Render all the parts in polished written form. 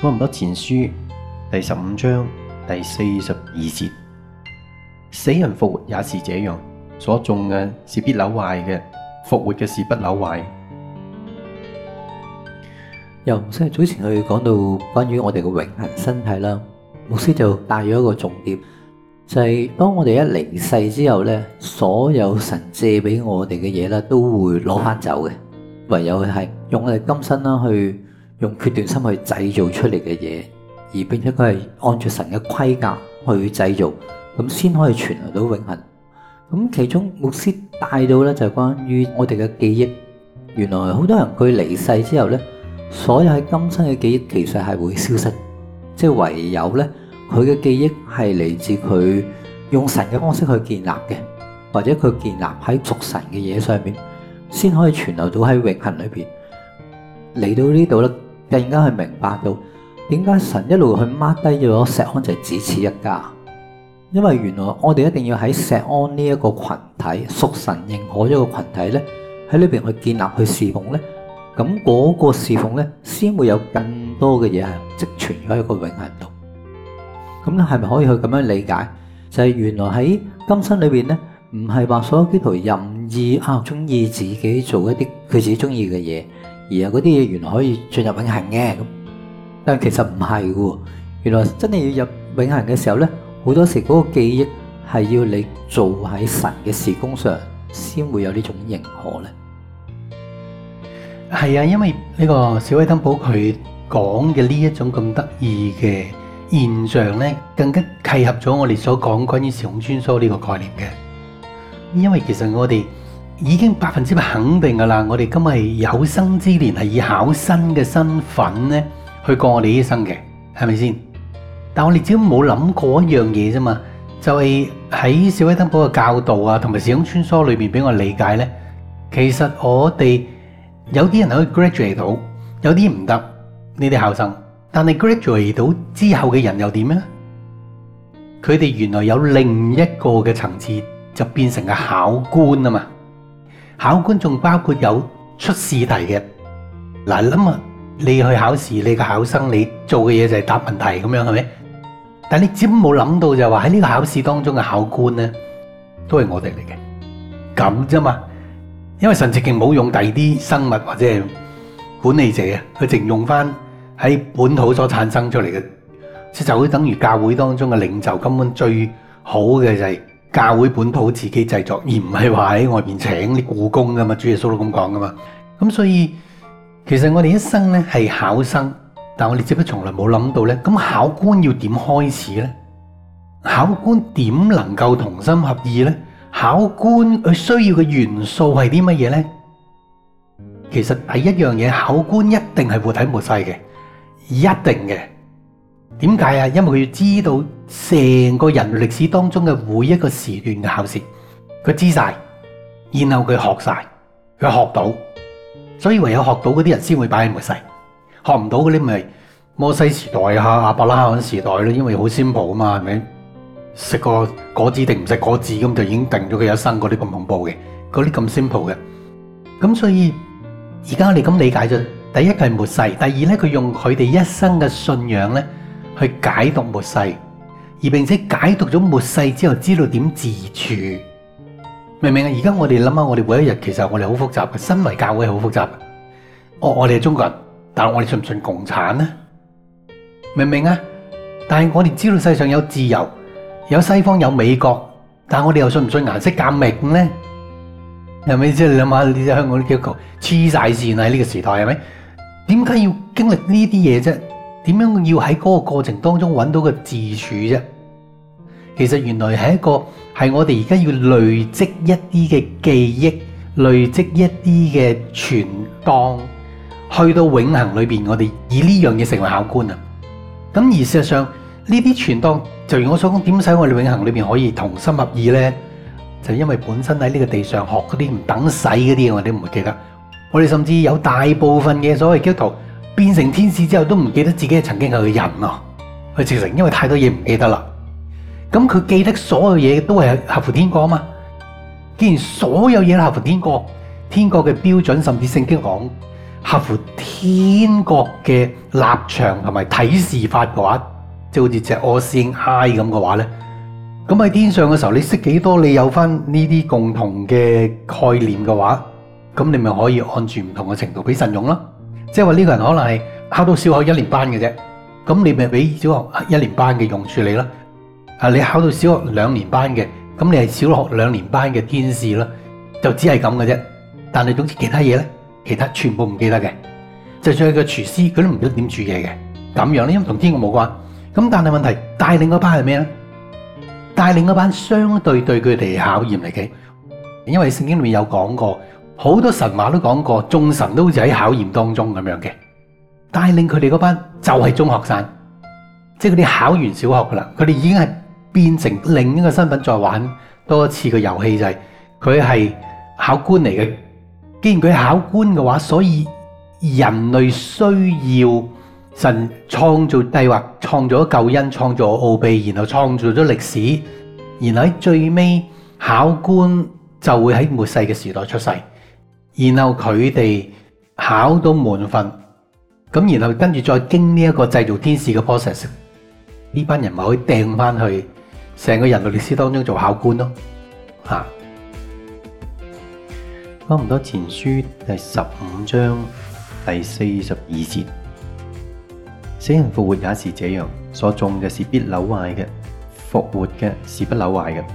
哥林多前書第15章第42節，死人復活也是這樣，所種嘅是必朽壞嘅，復活嘅是不朽壞。 由牧師早前去講到關於我哋嘅永恆身體啦，牧師就帶咗一個重點，就係當我哋一離世之後呢，所有神借俾我哋嘅嘢咧，都會攞翻走嘅，唯有係用我哋今生啦，去用決斷心去製造出嚟嘅嘢，而並且佢係按照神嘅規格去製造，咁先可以存留到永恆。咁其中牧師帶到呢，就係關於我哋嘅記憶，原來好多人佢離世之後呢，所有喺今生嘅記憶其實係會消失，即係唯有呢，佢嘅記憶係嚟自佢用神嘅方式去建立嘅，或者佢建立喺屬神嘅嘢上面，先可以存留到喺永恆裏邊。嚟到呢度呢，更加去明白到點解神一路去 mark 低咗錫安就係只此一家，因為原來我哋一定要喺錫安呢一個群體，屬神認可咗個群體呢，喺裏邊去建立去侍奉呢。咁嗰個侍奉呢，先會有更多嘅嘢係積存喺一個永恆度。咁咧係咪可以去咁樣理解？就係原來喺今生裏邊呢，唔係話所有基督徒任意中意自己做一啲佢自己中意嘅嘢，而係嗰啲嘢原來可以進入永恆嘅。咁但其實唔係嘅，原來真係要入永恆嘅時候呢，好多時嗰個記憶係要你做喺神嘅事工上，先會有呢種認可呢。 係啊，因為呢個史威登堡佢講嘅呢一種咁得意嘅現象呢，更加契合咗我哋所講關於時空穿梭呢個概念嘅。因為其實我哋已經100%肯定噶啦，我哋今日有生之年係以考生嘅身份呢去過我哋呢一生嘅，係咪先？但我哋只冇諗過一樣嘢啫嘛，就係喺史威登堡嘅教導啊，同埋時空穿梭裏邊俾我理解呢，其實我哋有啲人可以 graduate 到，有啲唔得呢啲考生。但係 graduate 到之後嘅人又點呢？佢哋原來有另一個嘅層次，就變成個考官啊嘛。考官仲包括有出試題嘅。嗱，諗下你去考試，你個考生你做嘅嘢就係答問題咁樣，係咪？但你只冇諗到就係話喺呢個考試當中嘅考官呢，都係我哋嚟嘅，咁啫嘛。因為神直情冇用第二啲生物或者係管理者啊，佢淨用翻喺本土所產生出嚟嘅，即就好等於教會當中嘅領袖，根本最好嘅就係教會本土自己製作，而唔係話喺外邊請啲僱工噶嘛。主耶穌都咁講噶嘛。咁所以其實我哋一生咧係考生，但我哋只不過從來冇諗到咧，咁考官要點開始咧？考官點能夠同心合意咧？考官佢需要嘅元素係啲乜嘢呢？其實第一樣嘢，考官一定係活喺末世嘅，一定嘅。點解啊？因為佢要知道成個人類歷史當中嘅每一個時段嘅考試，佢知晒，然後佢學晒，佢學到，所以唯有學到嗰啲人先會擺喺末世，學唔到嗰啲咪摩西時代啊、亞伯拉罕時代咯，因為好 simple 啊嘛，係咪？食個果子定唔食果子咁就已經定咗佢一生，嗰啲咁恐怖嘅，嗰啲咁 simple 嘅。咁所以而家我哋咁理解咗，第一係末世，第二咧佢用佢哋一生嘅信仰咧去解讀末世，而並且解讀咗末世之後知道點自處，明唔明啊？而家我哋諗下，我哋每一日其實我哋好複雜嘅，身為教會係好複雜嘅。我哋係中國人，但係我哋信唔信共產呢？明唔明啊？但係我哋知道世上有自由。有西方有美國，但係我哋又信唔信顏色革命咧？係咪？即係你諗下，你香港啲基督徒黐晒線喺呢個時代，係咪？點解要經歷呢啲嘢啫？點樣要喺嗰個過程當中揾到個自處啫？其實原來係係我哋而家要累積一啲嘅記憶，累積一啲嘅存檔，去到永恆裏邊，我哋以呢樣嘢成為考官啊！咁而事實上呢啲存檔，就如我所講，點使我哋永恆裏邊可以同心合意呢？就因為本身喺呢個地上學嗰啲唔等使嗰啲，我哋都唔會記得。我哋甚至有大部分嘅所謂基督徒變成天使之後，都唔記得自己係曾經係個人啊！佢直情因為太多嘢唔記得啦。咁佢記得所有嘢都係合乎天國啊嘛。既然所有嘢都合乎天國嘅標準，甚至聖經講合合乎天國嘅立場同埋睇事法嘅話，即係好似隻 all seeing eye 咁嘅話咧，咁喺天上嘅時候，你識幾多，你有翻呢啲共同嘅概念嘅話，咁你咪可以按住唔同嘅程度俾神用咯。即係話呢個人可能係考到小學1年班嘅啫，咁你咪俾小學1年班嘅用處理啦。你考到小學2年班嘅，咁你係小學2年班嘅天使啦，就只係咁嘅啫。但係總之其他嘢咧，其他全部唔記得嘅。就算係個廚師，佢都唔記得點煮嘢嘅。咁樣咧，因為同天國冇關。咁但係問題帶領嗰班係咩咧？帶領嗰班相對對佢哋考驗嚟嘅，因為聖經裏面有講過，好多神話都講過，眾神都好似喺考驗當中咁樣嘅。帶領佢哋嗰班就係中學生，即係佢哋考完小學噶啦，佢哋已經係變成另一個身份再玩多一次嘅遊戲，就係佢係考官嚟嘅。既然佢係考官嘅話，所以人類需要神創造計劃，創造咗救恩，創造奧秘，然後創造咗歷史，然後喺最尾考官就會喺末世嘅時代出世，然後佢哋考到滿分，咁然後跟住再經呢一個製造天使嘅 process， 呢班人咪可以掟翻去成個人類歷史當中做考官咯。 哥林多前書第15章第42節，死人復活也是這樣，所種嘅是必朽壞嘅，復活嘅是不朽壞嘅。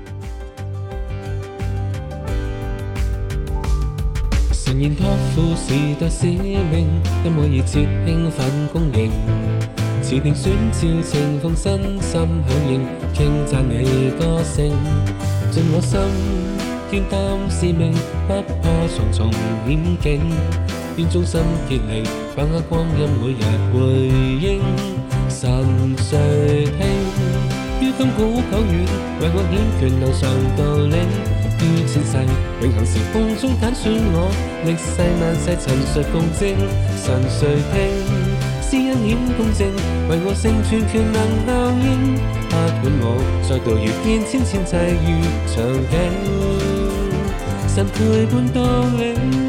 神言託付時代使命，因為熱切興奮恭迎，持定選召情奉身心響應，傾讚你歌聲，盡我心願擔使命，不怕重重險境，願忠心竭力，把握光陰每日回應。神垂聽，於今古久遠，為我顯權能上道理。於前世永恆時空中揀選我，歷世萬世陳述共證。神垂聽，施恩顯公正，為我成全權能效應。不管我再度遇見千千際遇場景，神陪伴到永。